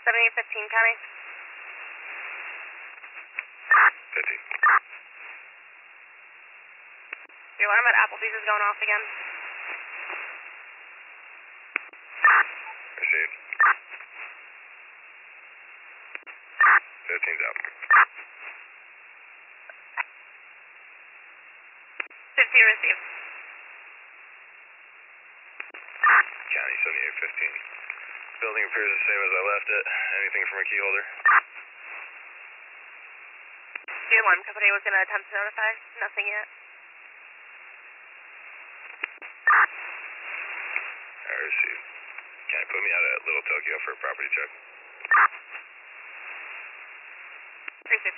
7815, County. 15. Your alarm at Applebee's is going off again. Received. 15's out. 15 received. County 7815. Building appears the same as I left it. Anything from a key holder? The alarm company was going to attempt to notify. Nothing yet. I received. Can you put me out at Little Tokyo for a property check? Received.